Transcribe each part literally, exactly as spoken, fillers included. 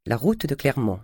La route de Clermont.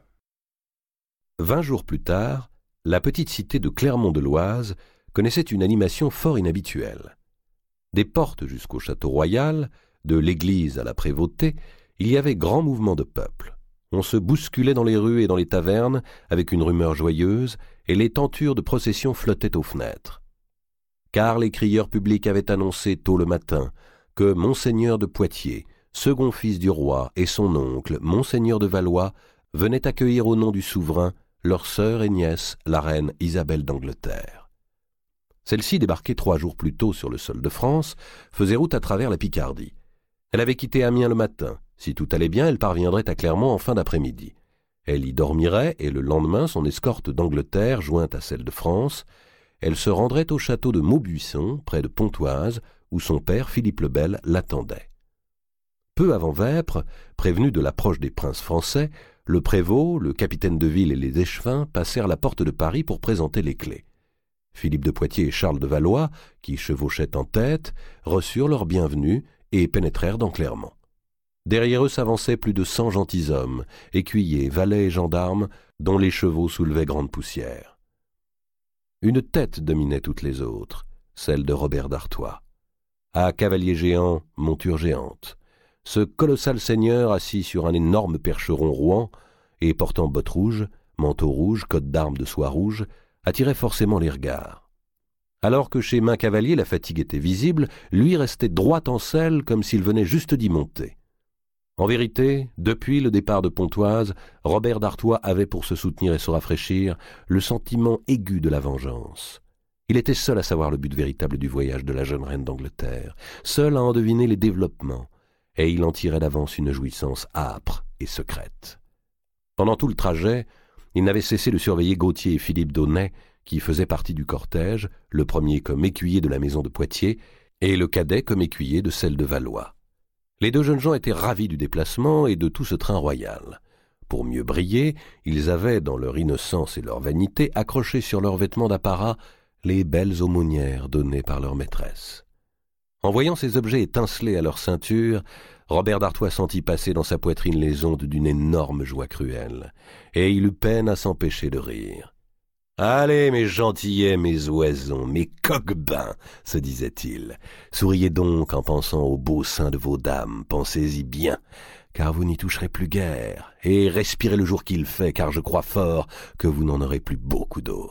Vingt jours plus tard, la petite cité de Clermont-de-Loise connaissait une animation fort inhabituelle. Des portes jusqu'au château royal, de l'église à la prévôté, il y avait grand mouvement de peuple. On se bousculait dans les rues et dans les tavernes avec une rumeur joyeuse, et les tentures de procession flottaient aux fenêtres. Car les crieurs publics avaient annoncé tôt le matin que Monseigneur de Poitiers, second fils du roi, et son oncle, Monseigneur de Valois, venaient accueillir au nom du souverain leur sœur et nièce, la reine Isabelle d'Angleterre. Celle-ci, débarquée trois jours plus tôt sur le sol de France, faisait route à travers la Picardie. Elle avait quitté Amiens le matin. Si tout allait bien, elle parviendrait à Clermont en fin d'après-midi. Elle y dormirait, et le lendemain, son escorte d'Angleterre, jointe à celle de France, elle se rendrait au château de Maubuisson, près de Pontoise, où son père, Philippe le Bel, l'attendait. Peu avant vêpres, prévenus de l'approche des princes français, le prévôt, le capitaine de ville et les échevins passèrent la porte de Paris pour présenter les clés. Philippe de Poitiers et Charles de Valois, qui chevauchaient en tête, reçurent leur bienvenue et pénétrèrent dans Clermont. Derrière eux s'avançaient plus de cent gentilshommes, écuyers, valets et gendarmes, dont les chevaux soulevaient grande poussière. Une tête dominait toutes les autres, celle de Robert d'Artois. À cavalier géant, monture géante. Ce colossal seigneur, assis sur un énorme percheron rouan et portant bottes rouges, manteau rouge, cotte d'armes de soie rouge, attirait forcément les regards. Alors que chez Main Cavalier la fatigue était visible, lui restait droit en selle comme s'il venait juste d'y monter. En vérité, depuis le départ de Pontoise, Robert d'Artois avait pour se soutenir et se rafraîchir le sentiment aigu de la vengeance. Il était seul à savoir le but véritable du voyage de la jeune reine d'Angleterre, seul à en deviner les développements, et il en tirait d'avance une jouissance âpre et secrète. Pendant tout le trajet, il n'avait cessé de surveiller Gauthier et Philippe d'Aunay, qui faisaient partie du cortège, le premier comme écuyer de la maison de Poitiers, et le cadet comme écuyer de celle de Valois. Les deux jeunes gens étaient ravis du déplacement et de tout ce train royal. Pour mieux briller, ils avaient, dans leur innocence et leur vanité, accroché sur leurs vêtements d'apparat les belles aumônières données par leur maîtresse. En voyant ces objets étinceler à leur ceinture, Robert d'Artois sentit passer dans sa poitrine les ondes d'une énorme joie cruelle, et il eut peine à s'empêcher de rire. « Allez, mes gentillets, mes oisons, mes coquebins, se disait-il, souriez donc en pensant au beau sein de vos dames, pensez-y bien, car vous n'y toucherez plus guère, et respirez le jour qu'il fait, car je crois fort que vous n'en aurez plus beaucoup d'autres. »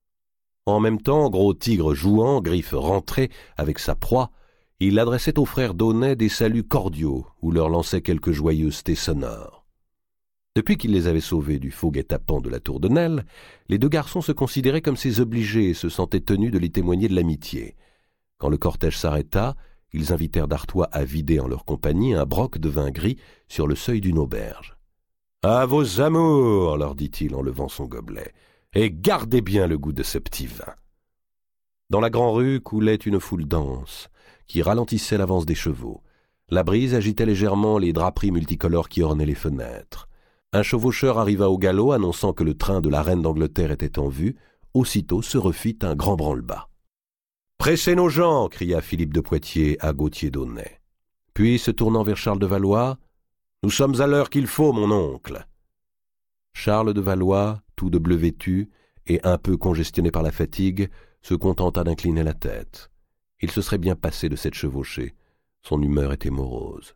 En même temps, gros tigre jouant, griffes rentrées, avec sa proie, il adressait aux frères d'Aunay des saluts cordiaux ou leur lançait quelques joyeusetés sonores. Depuis qu'il les avait sauvés du faux guet-apens de la tour de Nesle, les deux garçons se considéraient comme ses obligés et se sentaient tenus de lui témoigner de l'amitié. Quand le cortège s'arrêta, ils invitèrent d'Artois à vider en leur compagnie un broc de vin gris sur le seuil d'une auberge. « À vos amours, leur dit-il en levant son gobelet, et gardez bien le goût de ce petit vin. » Dans la grande-rue coulait une foule dense, qui ralentissait l'avance des chevaux. La brise agitait légèrement les draperies multicolores qui ornaient les fenêtres. Un chevaucheur arriva au galop, annonçant que le train de la reine d'Angleterre était en vue. Aussitôt se refit un grand branle-bas. « Pressez nos gens !» cria Philippe de Poitiers à Gauthier d'Aunay. Puis, se tournant vers Charles de Valois, « Nous sommes à l'heure qu'il faut, mon oncle !» Charles de Valois, tout de bleu vêtu et un peu congestionné par la fatigue, se contenta d'incliner la tête. Il se serait bien passé de cette chevauchée. Son humeur était morose.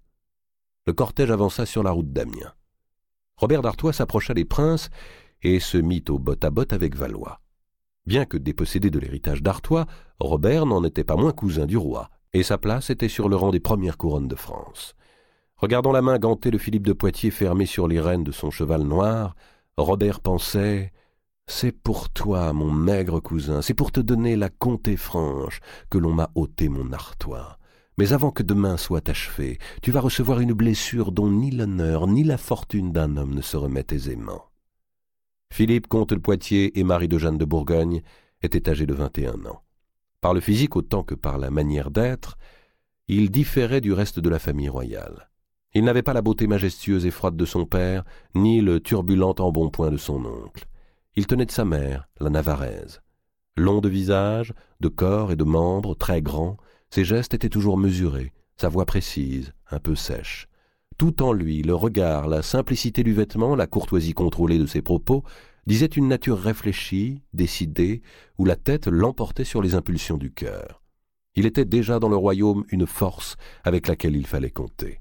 Le cortège avança sur la route d'Amiens. Robert d'Artois s'approcha des princes et se mit au botte-à-botte avec Valois. Bien que dépossédé de l'héritage d'Artois, Robert n'en était pas moins cousin du roi, et sa place était sur le rang des premières couronnes de France. Regardant la main gantée de Philippe de Poitiers fermée sur les rênes de son cheval noir, Robert pensait « C'est pour toi, mon maigre cousin, c'est pour te donner la comté franche que l'on m'a ôté mon Artois. Mais avant que demain soit achevé, tu vas recevoir une blessure dont ni l'honneur ni la fortune d'un homme ne se remettent aisément. » Philippe, comte de Poitiers et mari de Jeanne de Bourgogne, était âgé de vingt et un ans. Par le physique autant que par la manière d'être, il différait du reste de la famille royale. Il n'avait pas la beauté majestueuse et froide de son père, ni le turbulent embonpoint de son oncle. Il tenait de sa mère, la Navarraise. Long de visage, de corps et de membres, très grand, ses gestes étaient toujours mesurés, sa voix précise, un peu sèche. Tout en lui, le regard, la simplicité du vêtement, la courtoisie contrôlée de ses propos, disaient une nature réfléchie, décidée, où la tête l'emportait sur les impulsions du cœur. Il était déjà dans le royaume une force avec laquelle il fallait compter.